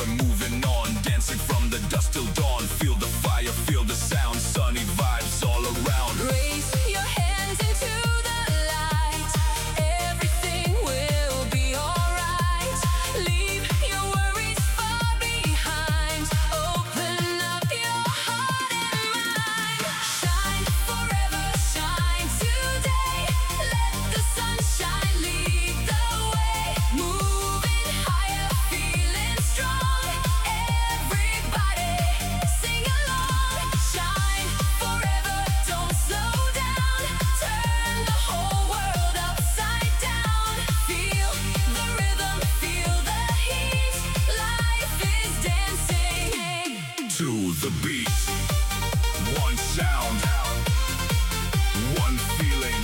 we're moving on, dancing from the dusk till dawn. Feel the fire, feel the sound, sunny vibes all around. Raise your hands into the light. Everything will be alright. Leave your worries far behind. Open up your heart and mind. Shine forever, shine today. Let the sunshine lead the way. Moving higher, feeling strong. Everybody sing along. Shine forever, don't slow down. Turn the whole world upside down. Feel the rhythm, feel the heat. Life is dancing To the beat, one sound, one feeling.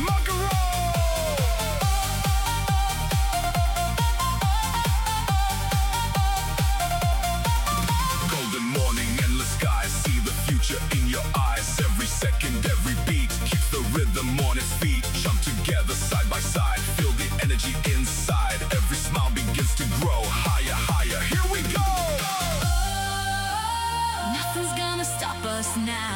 Golden morning, endless skies. See the future in your eyes. Every second, every beat keeps the rhythm on its feet. Jump together side by side. Feel the energy inside. Every smile begins to grow. Higher, higher. Here we go. Nothing's gonna stop us now.